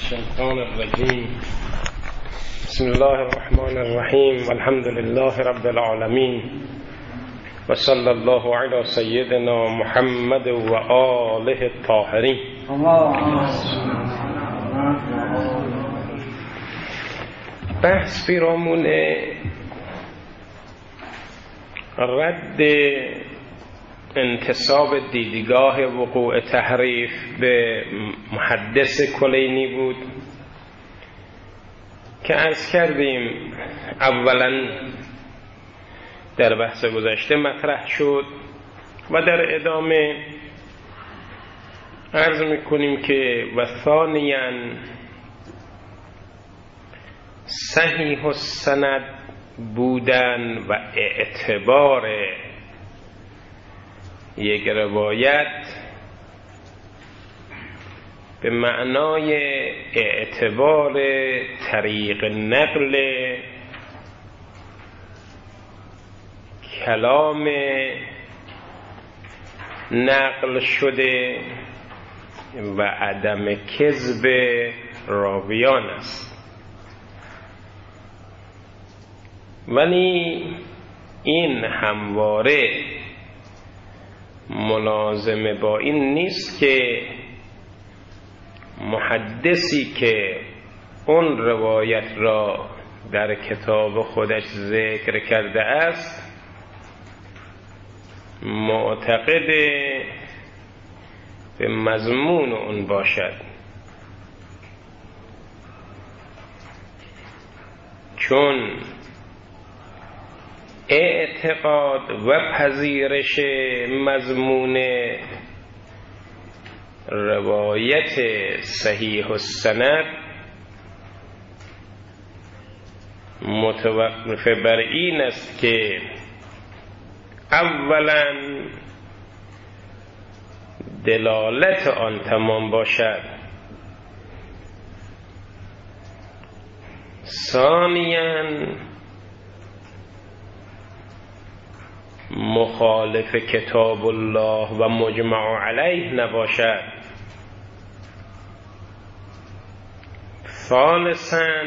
الشيطان الرجيم. بسم الله الرحمن الرحيم، والحمد لله رب العالمين، وصلى الله على سيدنا محمد وآله الطاهرين. بحث پیرامون رد انتساب دیدگاه وقوع تحریف به محدث کلینی بود که عرض کردیم اولا در بحث گذشته مطرح شد و در ادامه عرض میکنیم که و ثانیاً صحیح السند بودن و اعتبار یک روایت به معنای اعتبار طریق نقل کلام نقل شده و عدم کذب راویان است. ولی این همواره ملازمه با این نیست که محدثی که اون روایت را در کتاب خودش ذکر کرده است معتقد به مضمون اون باشد، چون اعتقاد و پذیرش مضمون روایت صحیح السند متوقف بر این است که اولا دلالت آن تمام باشد، ثانیاً مخالف کتاب الله و مجمع علیه نباشد، ثالثاً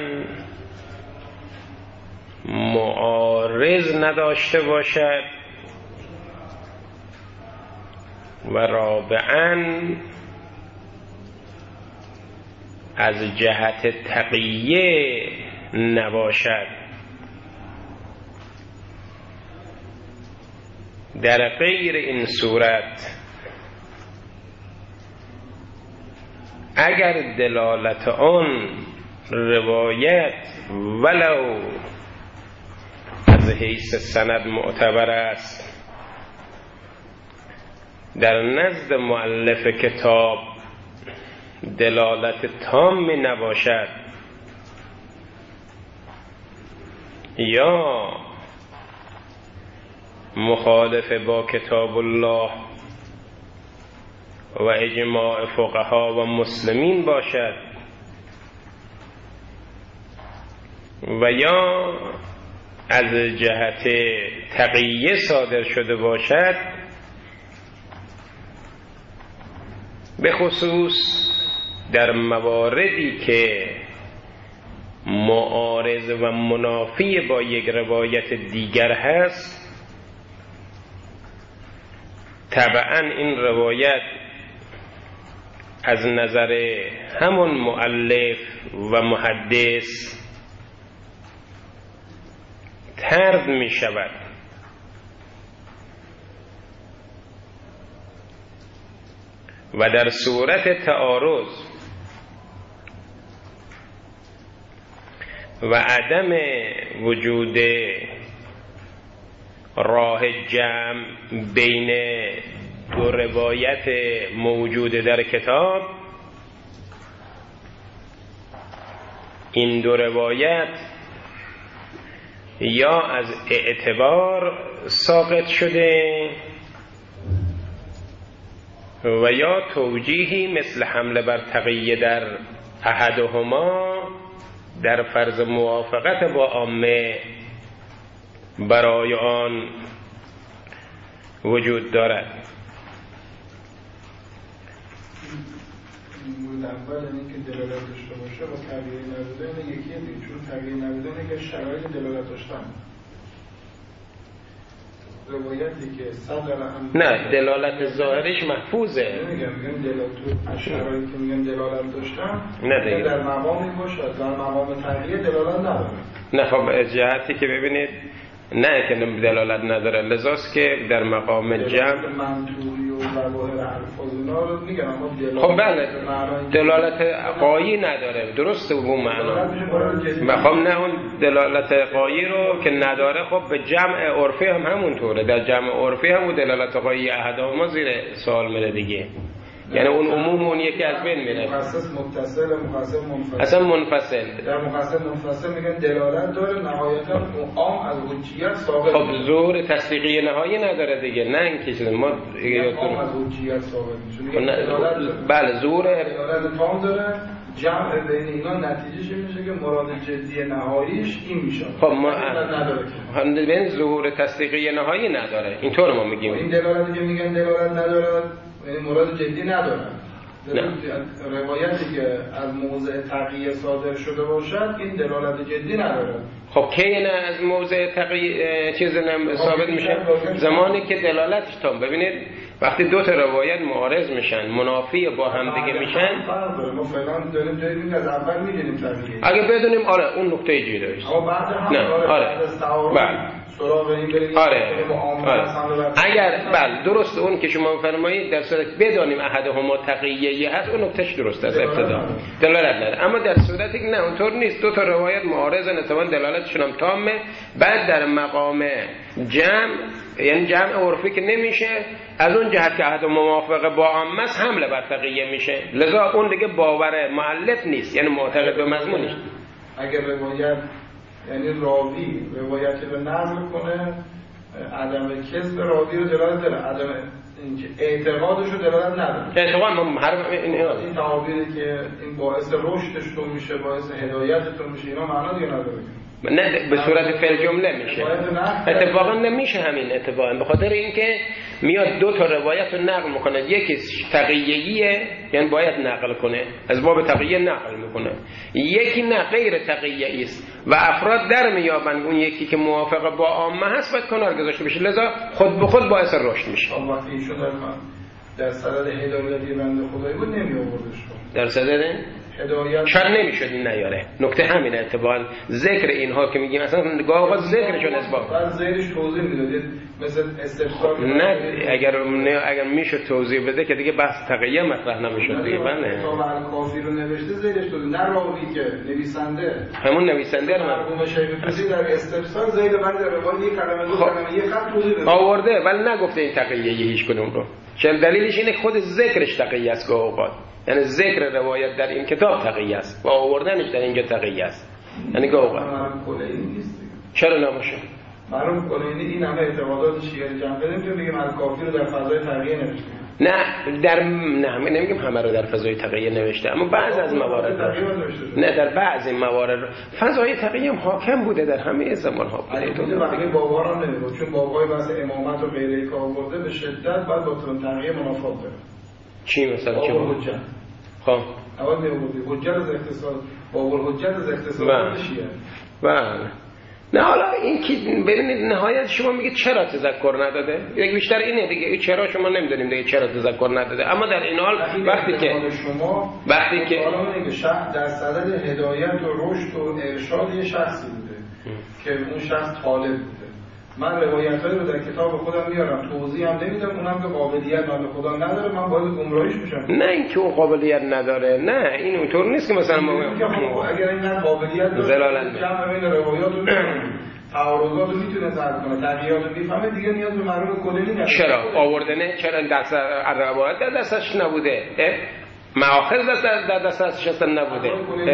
معارض نداشته باشد و رابعاً از جهت تقیه نباشد. در غیر این صورت اگر دلالت آن روایت ولو از حیث سند معتبر است، در نزد مؤلف کتاب دلالت تام نباشد یا مخالف با کتاب الله و اجماع فقها و مسلمین باشد و یا از جهت تقیه صادر شده باشد، به خصوص در مواردی که معارض و منافی با یک روایت دیگر هست، طبعا این روایت از نظر همون مؤلف و محدث طرد می شود و در صورت تعارض و عدم وجود راه جمع بین دو روایت موجود در کتاب، این دو روایت یا از اعتبار ساقط شده و یا توجیهی مثل حمله بر تقیه در احدهما در فرض موافقت با عامه برای آن وجود دارد. اول اینکه دلالت داشته باشه داشته با تغییر نداده این یکیه دیگه، چون تغییر نداده اینه که شرایط دلالت داشتن. روایتی که نه دلالت ظاهرش محفوظه. میگم دلالت شرایطی که میگم دلالت داشتن نه دیگه در مقامی باشه در مقام تغییر دلالت نداره. نه خب جهتی که ببینید نه که دلالت نداره، لذاست که در مقام جمع منطوری و ظواهر الفاظ اینا رو میگم اما دلالت خب بله دلالت قایی نداره، درسته اون معنا. مقام نه اون دلالت قایی رو که نداره. خب به جمع عرفی هم همونطوره، در جمع عرفی هم دلالت قایی احدهما زیر سوال میره دیگه، یعنی اون عموم اون یکی از بین میره. مخصص متصل مخصص منفصل. اصلا منفصل. در مخصص منفصل میگن دلالت داره، نهایتا اون عام از حجیت ثابت. خب ظهور تصدیقی نهایی نداره دیگه، نه اینکه چیز ما دیگه عام از حجیت ثابت میشه. بله ظهور دلالت تام داره، جمع بین اینا نتیجهش میشه که مراد جدی نهاییش این میشه. خب ما نداره بین ظهور تصدیقی نهایی نداره، اینطور ما میگیم. این دلالتی که میگن دلالت نداره یعنی مراد جدی نداره. روایتی که از موضع تقیه صادر شده باشد این دلالت جدی نداره. خب کی نه از موضع تقیه چیز ثابت میشه؟ زمانی که دلالتش تام. ببینید وقتی دو تا روایت معارض میشن، منافی با هم دیگه میشن، ما فعلا داریم از اول میدونیم تقیه. اگه بدونیم آره اون نکته جدیه است. اما بعد هم نه آره سراغ این بریم. آره اگر بله درست اون که شما فرمایید در صورت بدانیم احدهما تقیه هست اون نکتهش درست است ابتدا دلالت نداره. اما در صورتی که نه اونطور نیست، دو تا روایت معارضن اتفاقا دلالتشون هم تامه، بعد در مقام جمع یعنی جمع عرفی که نمیشه، از اون جهت که احد موافقه با عامه است حمله بر تقیه میشه، لذا اون دیگه باور مؤلف نیست، یعنی معتقد به مضمون نیست. اگر روایت یعنی راوی روایتی رو نقل کنه عدم کذب راوی رو دلالت داره، عدم اینکه اعتقادش رو دلالت نداره. اعتقاد ما هر این تعابیری که این باعث رشدتون میشه، باعث هدایتتون میشه، اینا معنا دیگه نداره. نه به صورت فعل جمله میشه. اتفاقا نمیشه همین اتفاقا، به خاطر اینکه میاد دو تا روایت رو نقل میکنه، یکی تقیه‌ایه یعنی باید نقل کنه، از باب تقیه نقل میکنه، یکی نه غیر تقیه‌ای است و افراد در میابن اون یکی که موافق با عامه هست باید کنار گذاشته بشه، لذا خود به خود باعث رشد میشه. وقتی ایشون در صدد هدایتی بنده خدایی بود نمی آوردش در صدد هدایت شاید نمیشد این نیاره. نکته همینه اتفاقا ذکر اینها که میگیم اصلا گاه اوقات ذکرشون اثبات بعد ذکرش توضیح میدادید مثل استفسار. نه اگر میشد توضیح بده که دیگه بحث تقیه مطرح نمیشد دیگه. بله کتاب الکافی رو نوشته ذکرش توضیح، نه راوی که نویسنده همون نویسنده رو مرحوم شیخ توضیح در استفسار زید من در روایت یک کلمه دو کلمه یک خط توضیح داده آورده ولی نگفته این تقیه هیچ کدوم رو. چون دلیلش اینه خود ذکرش تقیه است گاه اوقات، یعنی ذکر روایت در این کتاب تقیه است و آوردنش در اینجا تقیه است، یعنی گاه اوقات چرا نباشه؟ معلوم کنه این همه اعتقادات شیعه جمع بدیم که بگیم الکافی رو در فضای تقیه نوشته. نه نمیگم همه رو در فضای تقیه نوشته، اما بعض از موارد نه در بعضی موارد فضای تقیه هم حاکم بوده در همه زمان ها بوده. دیگه بابا رو نمیگه چون بابای بحث امامت و غیره که آورده به شدت بعد با تقیه منافات داره. چی مثلا چی بود؟ خب اول میگه حجت از اختصاص بابا حجت از اختصاص شیعه. بله نه حالا این که ببینید نهایت شما میگه چرا تذکر نداده، یک بیشتر اینه دیگه، چرا شما نمیدونیم دیگه چرا تذکر نداده. اما در این حال وقتی که شخص در صدد هدایت و رشد و ارشاد یه شخصی بوده که اون شخص طالب بوده، من روایت‌هایی رو در کتاب خودم میارم توضیح هم نمیدم، اونم که قابلیت من خدا نداره من باید گمراهیش میشم. نه این که اون قابلیت نداره، نه این اونطور نیست که مثلا ما اگر این قابلیت داره جمع بین روایات و تعارضات رو میتونه ضبط کنه، تغییرات رو میفهمه، دیگه نیاز به مرحوم کلینی نداره. چرا آوردنه؟ چرا دست روایت در دستش نبوده؟ مآخذ در دستش اصلا نبوده.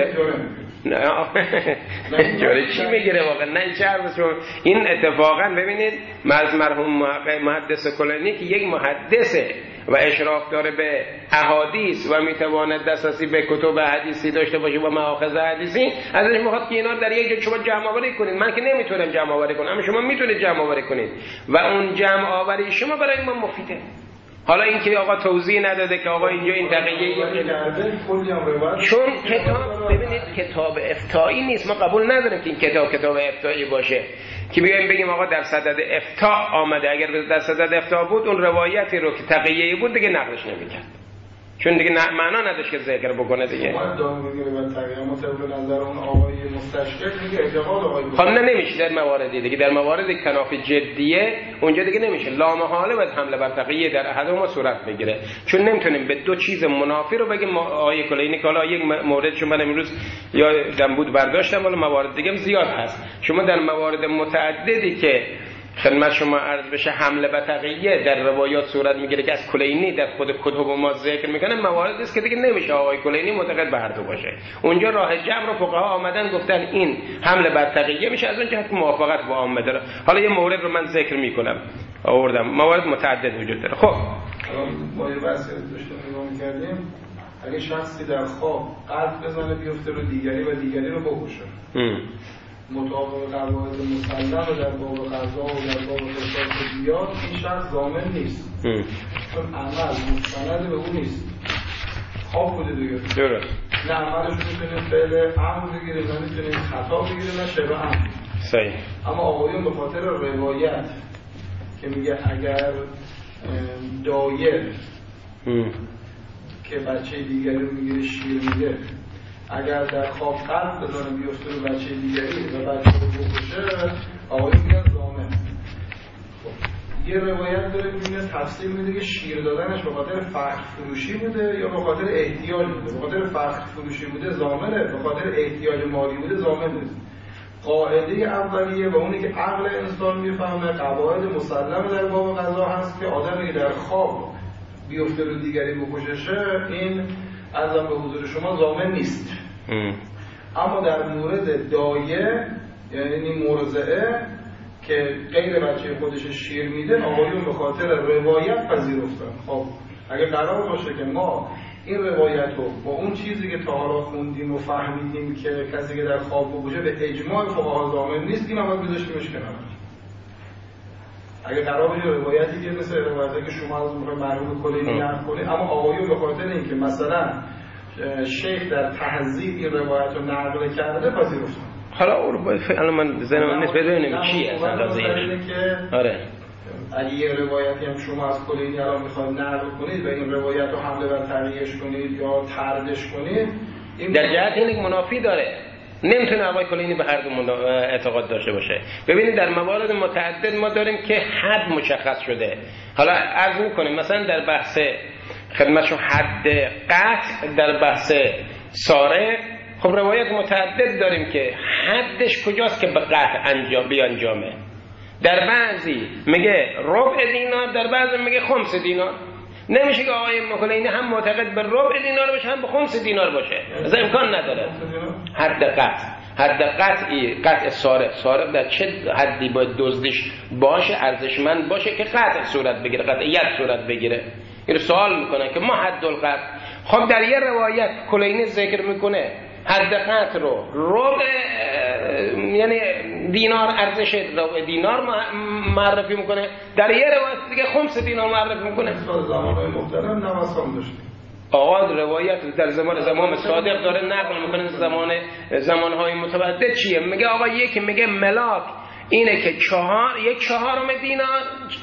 نه جوری چی میگیره واقعا؟ نه چه حرف شما این اتفاقا ببینید مرحوم محدث کلینی که یک محدثه و اشراف داره به احادیث و میتواند دسترسی به کتب حدیثی داشته باشه و مآخذ حدیثی، ازش میخواد که اینا در یک جا شما جمع آوری کنید. من که نمیتونم جمع آوری کنم، اما شما میتونید جمع آوری کنید و اون جمع آوری شما برای ما مفیده. حالا این که آقا توضیح نداده که آقا اینجا این تقیه چون کتاب ببینید کتاب افتایی نیست. ما قبول نداریم که این کتاب افتایی باشه که بیایم بگیم آقا در صدد افتا آمده. اگر در صدد افتا بود اون روایتی رو که تقیه‌ای بود دیگه نقلش نمی‌کرد، چون دیگه معنا نداشت که ذکر بکنه دیگه. ما دام میگیره بعد تقیه مطابق نظر اون آقای مستشرق میگه اعتقاد آقای خب نمیشه در مواردی دیگه، در موارد کناف جدیه اونجا دیگه نمیشه. لا محاله باید حمله بر تقیه در احدهما صورت بگیره، چون نمیتونیم به دو چیز منافی رو بگیم آقای کلینی که حالا یک مورد شما من امروز یا دنبود برداشتم، ولی موارد دیگه هم زیاد هست. شما در موارد متعددی که خدمت شما عرض بشه حمله به تقیه در روایات صورت میگیره که از کلینی در خود کتب ما ذکر میکنه، موارد است که دیگه نمیشه آقای کلینی معتقد به هر دو باشه. اونجا راه جبر و فقها آمدن گفتن این حمله بر تقیه میشه، از اونجا که موافقت با عامه داره. حالا یه مورد رو من ذکر میکنم، آوردم موارد متعدد وجود داره. خب ما یه بحث داشتیم نگاه میکردیم، اگه شخصی در خواب قلب بزنه بیفته رو دیگری و دیگری رو بکشه مطابق قواعد مسلم و در باب قضا و در باب قصاص بیاد، این شخص ضامن نیست، چون عمل مستند به اون نیست، خواب بوده دیگه. درست. نه عملش میتونه فعل امر بگیره، نه میتونه خطا بگیره، نه شبه امر. صحیح. اما آقایون به خاطر روایت که میگه اگر دایر که بچه دیگری رو میگیره شیر میده، اگر در خواب قلب بزنه بیفته رو بچه دیگری و بچه رو بکشه، آقایی میگن ضامن. یه روایت داره میبینه تفسیر میده که شیر دادنش به خاطر فخر فروشی بوده یا به خاطر احتیاج بوده. به خاطر فخر فروشی بوده ضامنه، به خاطر احتیاج مالی بوده ضامن نیست. قاعده اولیه و اونی که عقل انسان میفهمه، قواعد مسلم در باب قضا هست که آدمی در خواب بیفته رو دیگری بکششه، این ازم به حضور شما ضامن نیست. اما در مورد دایه یعنی مرضعه که غیر بچه خودش شیر میده، آقایون به خاطر روایت پذیرفتن. خب اگه قرار باشه که ما این روایت رو با اون چیزی که تا حالا خوندیم و فهمیدیم که کسی که در خواب بکشه به اجماع فقها ضامن نیست، این هم بذاشتیمش کنار. اگه قرار باشه روایتی که مثل روایتی که شما از مرحوم کلینی نقل کنید، اما آقایون به خاطر اینکه مثلا شیخ در تهذیب این روایت رو نقل کرده پذیرفتن. حالا الان من ذهنم نیست بدونیم چی اصلا قضیه. آره اگه یه روایتی هم شما از کلینی الان میخواید نقل کنید و این روایت رو حمله بر تقییدش کنید یا طردش کنید، این در جهت اینکه منافی داره، نمیتونه آقای کلینی به هر دو اعتقاد داشته باشه. ببینید در موارد متعدد ما داریم که حد مشخص شده. حالا عرض میکنیم مثلا در بحث خدمتشون حد قطع، در بحث سارق، خب روایت متعدد داریم که حدش کجاست که به قطع بیانجامه. در بعضی میگه ربع دینار، در بعضی میگه خمس دینار. نمیشه که آقای کلینی هم معتقد به ربع دینار باشه هم به خمس دینار باشه، از امکان نداره. حد قطعی، قطع سارق در چه حدی باید دزدش باشه، ارزشمند باشه که قطع صورت بگیره، قطعیت صورت بگیره. این سوال میکنه که ما حد القطع. خب در یه روایت کلینی ذکر میکنه حد قطع رو ربع یعنی دینار، ارزش ربع دینار معرفی میکنه، در یه روایت دیگه خمس دینار معرفی میکنه. زمانهای مختلف نوسان داشتیم. آقا روایت در زمان صادق داره نقل میکنه، زمانهای متعدد چیه؟ میگه آقا یکی میگه ملاک اینه که یک چهارم دینار،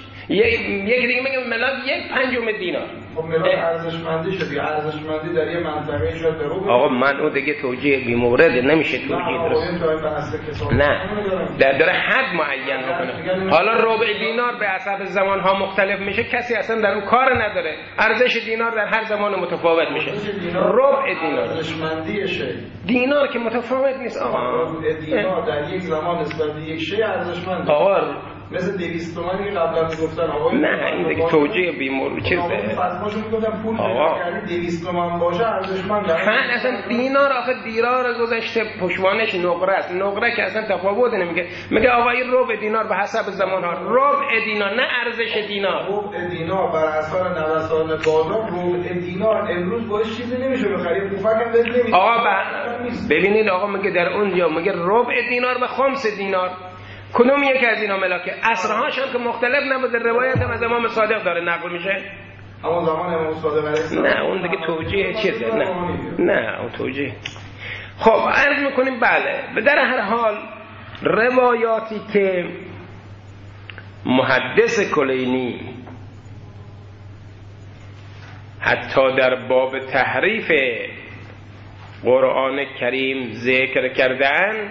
یک دیگه میگه ملاک 1/5 دینار. خب ملاک ارزشمندی شد دیگه، ارزشمندی در یه منطقه شد به رو. آقا من اون دیگه توجیه بی مورد نمیشه توجیه درست. نه داره حد معین میکنه. حالا ربع دینار به حسب زمانها مختلف میشه، کسی اصلا در اون کار نداره. ارزش دینار در هر زمان متفاوت میشه. ربع دینار ارزشمندی شی دینار که متفاوت نیست. آقا ربع دینار در یک زمان نسبت به یک شی ارزشمنده. آقا مثل 200 تومانی که قبلا میگفتن آقا نه این دیگه توجیه بیمورد چیزه. فتواشو میگفتن پول بخری 200 تومان باشه ارزشمنده. اصلا دینار آخه دیرار گذشته پشوانش نقره است. نقره که اصلا تفاوت نمیگه. میگه آقا این ربع دینار به حسب زمان ها، ربع دینار نه ارزش دینار. ربع دینار بر اثر نوسان بازار، ربع دینار امروز باش چیزی نمیشه بخری، پوفک هم بد نمیشه. آقا ببینید آقا میگه در اونجا میگه ربع دینار و خمس دینار. کدوم یک از اینا ملاکه؟ عصرهاش هم که مختلف نبوده، روایت هم از امام صادق داره نقل میشه. اما زمان امام صادق علیه السلام نه اون دیگه توجیه چیزه. نه اون توجیه. خب عرض میکنیم بله، در هر حال روایاتی که محدث کلینی حتی در باب تحریف قرآن کریم ذکر کردن،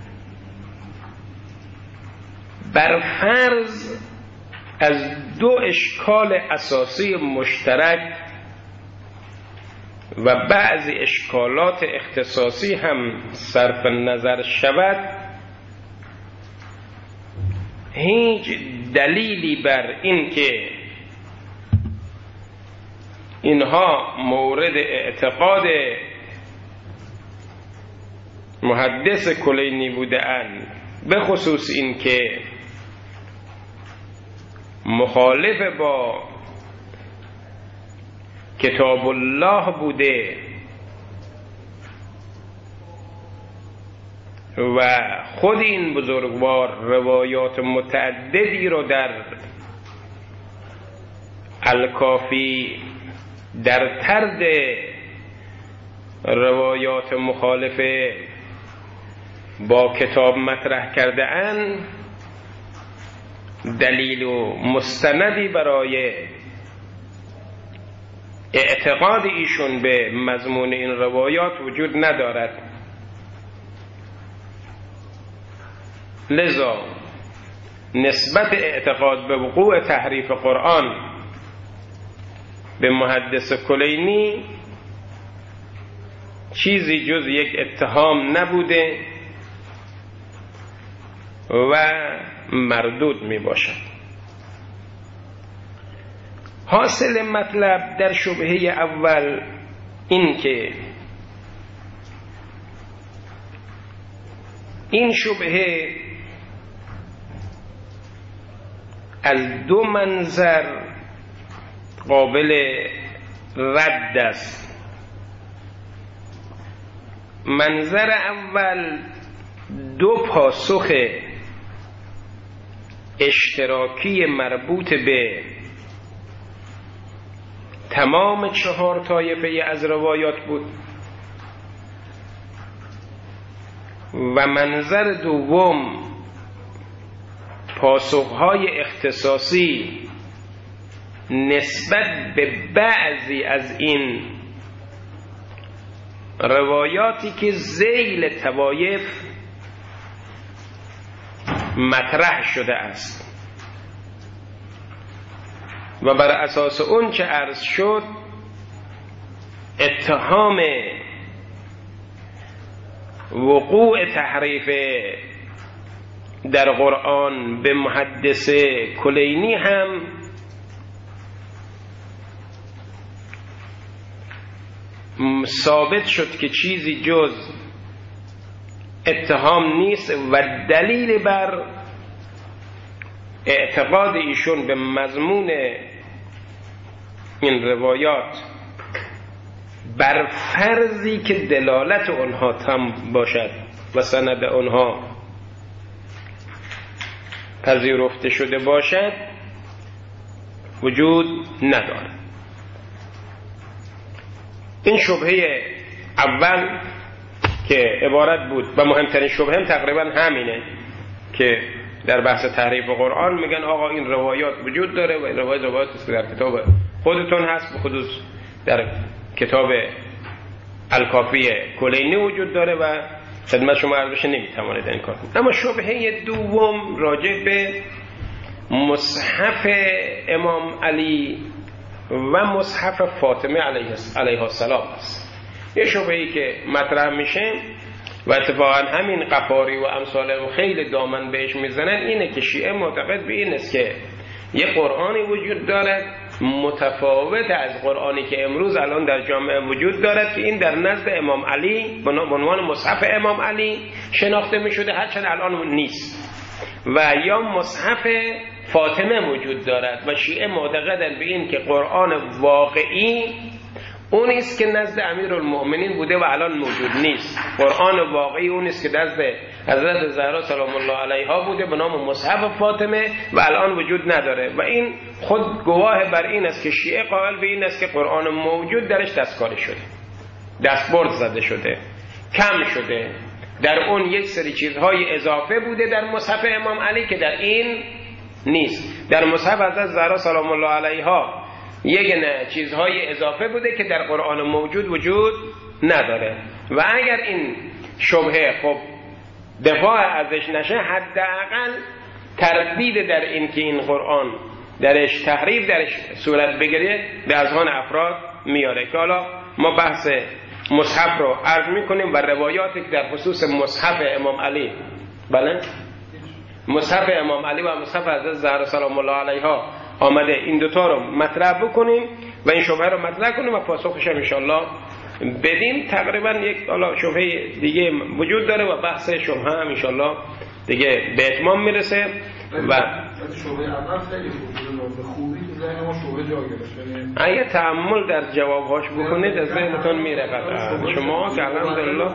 بر فرض از دو اشکال اساسی مشترک و بعضی اشکالات اختصاصی هم صرف نظر شود، هیچ دلیلی بر این که اینها مورد اعتقاد محدث کلینی بودند، به خصوص این که مخالف با کتاب الله بوده و خود این بزرگوار روایات متعددی رو در الکافی در طرد روایات مخالفه با کتاب مطرح کرده اند، دلیل و مستندی برای اعتقاد ایشون به مضمون این روایات وجود ندارد. لذا نسبت اعتقاد به وقوع تحریف قرآن به محدث کلینی چیزی جز یک اتهام نبوده و مردود می باشد. حاصل مطلب در شبهه اول این که این شبهه از دو منظر قابل رد است. منظر اول دو پاسخ اشتراکی مربوط به تمام 4 طایفه از روایات بود و منظر دوم پاسخهای اختصاصی نسبت به بعضی از این روایاتی که ذیل طوایف مطرح شده است و بر اساس اون چه عرض شد اتهام وقوع تحریف در قرآن به محدث کلینی هم ثابت شد که چیزی جز اتهام نیست و دلیل بر اعتقاد ایشون به مضمون این روایات بر فرضی که دلالت آنها تام باشد و سند آنها پذیرفته شده باشد وجود ندارد. این شبهه اول که عبارت بود و مهمترین شبهه هم تقریبا همینه که در بحث تحریف قرآن میگن آقا این روایات وجود داره و این روایات است که در کتاب خودتون هست، به خصوص در کتاب الکافی کلینی وجود داره و خدمت شما عرض بشه نمیتوانید انکار کنید. اما شبهه دوم راجع به مصحف امام علی و مصحف فاطمه علیها السلام است. یه شبهه‌ای که مطرح میشه و اتفاقا همین قفاری و امثال خیلی دامن بهش میزنن اینه که شیعه معتقد به این است که یه قرآنی وجود دارد متفاوت از قرآنی که امروز الان در جامعه وجود دارد که این در نزد امام علی به عنوان مصحف امام علی شناخته میشده، هرچند الان نیست، و یا مصحف فاطمه وجود دارد و شیعه معتقدند به این که قرآن واقعی اون است که نزد امیرالمؤمنین بوده و الان موجود نیست. قرآن واقعی اون است که نزد حضرت زهرا سلام الله علیها بوده به نام مصحف فاطمه و الان وجود نداره و این خود گواه بر این است که شیعه قائل به این است که قرآن موجود درش دستکاری شده، دستبرد زده شده. کم شده، در اون یک سری چیزهای اضافه بوده در مصحف امام علی که در این نیست. در مصحف حضرت زهرا سلام الله علیها یک چیزهای اضافه بوده که در قرآن موجود وجود نداره. و اگر این شبهه خب دفاع ازش نشه، حداقل تردید در این که این قرآن درش تحریف درش صورت بگیره به اذهان افراد میاره. که حالا ما بحث مصحف رو عرض میکنیم و روایاتی که در خصوص مصحف امام علی، بله، مصحف امام علی و مصحف حضرت زهرا سلام الله علیها آمده، این دوتا رو مطرح بکنیم و این شبهه رو مطرح کنیم و پاسخش هم انشاءالله بدیم. تقریبا یک حالا شبهه دیگه وجود داره و بحث شبهه هم انشاءالله دیگه به اتمام میرسه. و شبهه اول خیلی خوبی تو ذهن ما شبهه جا گرفت. اگه تأمل در جوابهاش بکنید از ذهنتون میره قطعا. شما که الحمدلله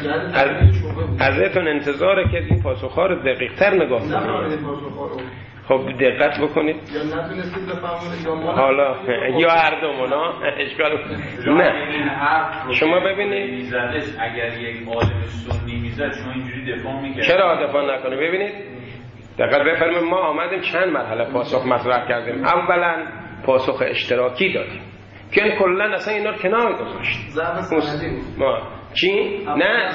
ازتون انتظاره که این پاسخ‌ها رو دقیق‌تر نگاه کنید. خب دقت بکنید. یا نتونستید بفهمونید حالا یا هر دومونا اشکال نه. شما ببینید اگر یک عالم سنی میزد شما اینجوری دفاع میکردید. چرا دفاع نکنه؟ ببینید دقت بفرمایید، ما آمدیم چند مرحله پاسخ مطرح کردیم. اولا پاسخ اشتراکی دادیم که کلا اصلا اینا رو کنار گذاشت. ما چی؟ نه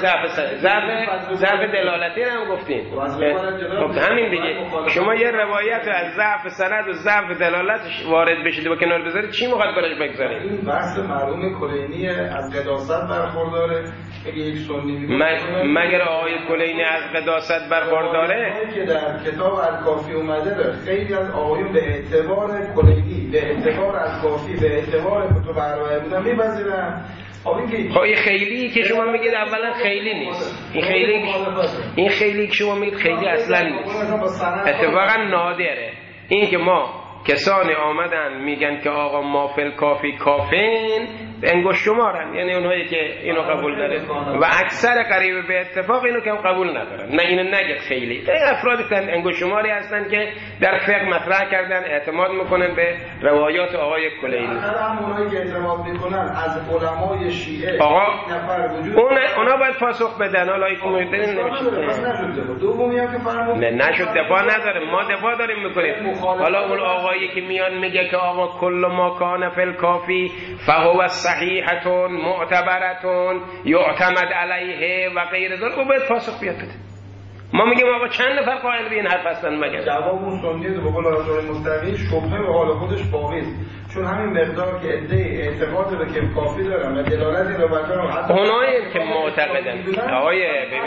ضعف دلالتی رو هم گفتیم. خب همین دیگه، شما یه روایت از ضعف سند و ضعف دلالتش وارد بشید و کنار بذارید، چی موقع برش بگذارید؟ این بحث مرحوم کلینی از قداست برخورداره. اگه یک سنی مگر آقای کلینی از قداست برخورداره که در کتاب الکافی اومده داره، خیلی از آقایون به اعتبار کلینی، به اعتبار الکافی، به اعتبار کتب اربعه بودن میپذیرن. خب این خیلی که شما میگید اولا خیلی نیست. این خیلی که شما میگید خیلی اصلا نیست، اتفاقا نادره. این که ما کسانی آمدن میگن که آقا ما فل کافی کافین، انگشت شمارن، یعنی اونهایی که اینو قبول داره و اکثر قریب به اتفاق اینو که قبول ندارن. نه اینو نگید خیلی، این افرادی که انگشت شماری هستن که در فقه مطرح کردن، اعتماد میکنن به روایات آقای کلینی. اونایی که اعتماد میکنن از علمای شیعه آقا نفر وجود اونا باید پاسخ بدن. حالا اینکه میدونین نمیشه. دومی هم که فرمود نشد دفاع نداره، ما دفاع داریم میکنیم. حالا اون آقایی که میان میگه که آقا کل ما کان فی الکافی فهو صحیحتون معتبرتون یعتمد علیه و غیر ذلک، و باید پاسخ بیاد بده. ما میگیم آقا چند نفر قائل به این حرف هستن؟ مگر جواب اون سنیه به قول آقای مستقیم شبهه به حال خودش باقی است، چون همین مقدار که عده اعتقاد به که کافی دارن و دلالت رو بردارن، حتی اونایی که معتقدن آقای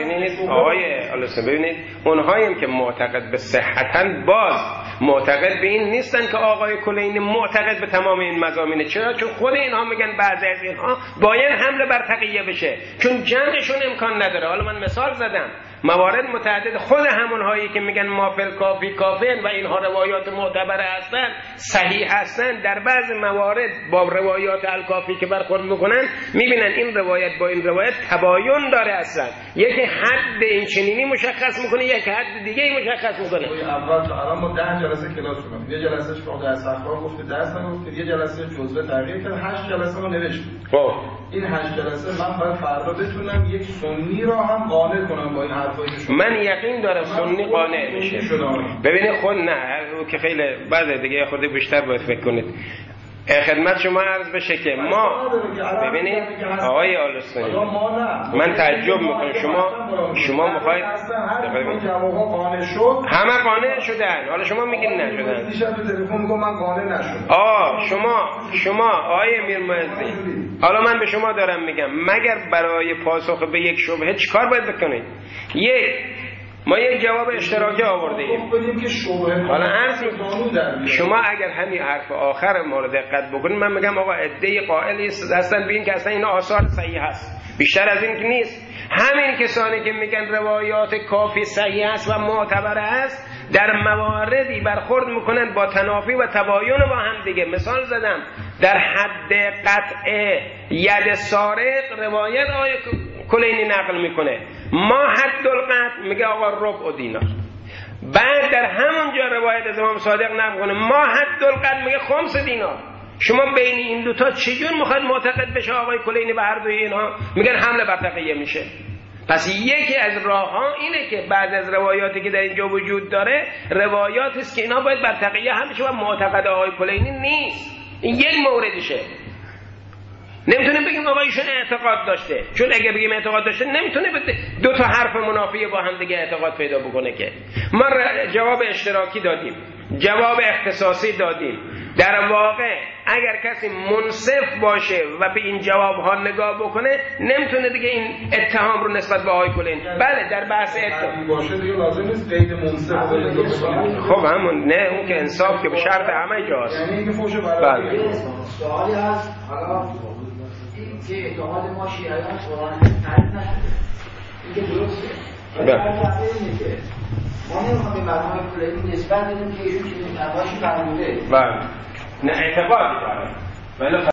ببینید اونهایی که معتقد به صحتن باز معتقد به این نیستن که آقای کلینی معتقد به تمام این مضامین. چرا؟ چون خود اینها میگن بعضی از اینها باید حمله بر تقیه بشه، چون جمعشون امکان نداره. حالا من مثال زدم، موارد متعدد خود همونهایی که میگن مافل کافی کافین و اینها روایات معتبره هستن، صحیح هستن، در بعض موارد با روایات الکافی که برخورد میکنن میبینن این روایت با این روایت تباین داره. اصلا یکی حد این چنینی مشخص میکنه، یک حد دیگه مشخص میکنه. اول تا الان ما 10 جلسه کلاس کردیم، یه جلسه شما در صفحه گفته درس نگفت، یه جلسه جزوه تغییر کرد، 8 جلسه ما نوشتیم. خب این 8 جلسه من باید فردا بتونم یک سنی را هم قانع کنم با این حرفایی که شما. من یقین دارم سنی قانع میشه. ببینید خود نه که خیلی بعد دیگه خود بیشتر باید فکر کنید. خدمت شما عرض بشه که ما ببینید آقای آلستانی، من تعجب میکنم شما میخواید همه قانع شدن، حالا شما میگید نشدن. شما آقای میرمعزی، حالا من به شما دارم میگم مگر برای پاسخ به یک شبهه چیکار باید بکنید؟ ما یک جواب اشتراکی آورده ایم. حالا عرض شما اگر همین حرف آخر ما رو دقت بکنید، من میگم آقا عده قائلی هستن به این که اصلا این آثار صحیح هست، بیشتر از این که نیست. همین کسانی که میگن روایات کافی صحیح است و معتبر است، در مواردی برخورد میکنن با تنافی و تباین با هم دیگه. مثال زدم، در حد قطع ید سارق روایت آیه کلینی نقل میکنه، ما حد القطع میگه آقا ربع دینار. بعد در همونجا روایت از امام صادق نقل کنه، ما حد القطع میگه خمس دینار. شما بین این دوتا چجور میخواید معتقد بشه آقای کلینی به هر دوی اینها؟ میگن حمله بر تقیه میشه. پس یکی از راه‌ها اینه که بعض از روایاتی که در اینجا وجود داره روایاتی است که اینا باید بر تقیه هم بشه و معتقد آقای کلینی نیست. این یک موردشه. نمیتونیم بگیم آقا ایشون اعتقاد داشته، چون اگه بگیم اعتقاد داشته نمیتونه دو تا حرف منافی با هم دیگه اعتقاد پیدا بکنه که. ما جواب اشتراکی دادیم، جواب اختصاصی دادیم. در واقع اگر کسی منصف باشه و به این جواب ها نگاه بکنه نمیتونه دیگه این اتهام رو نسبت به آقای کلینی. بله در بحث اتهام باشه دیگه لازم نیست قید منصف بکنه. خب همون نه، اون که انصاف که به شرط همه جاست. یعنی اینکه فوش برای سوالی هست حالا که اعتقاد ما شیعیان قرآن تعریف نشده اینکه درسته. ما نمیخوام به برنامه کلینی نسبت بدیم که ایشون چیزی نباشی فرموده. بله نه اعتقاد داره.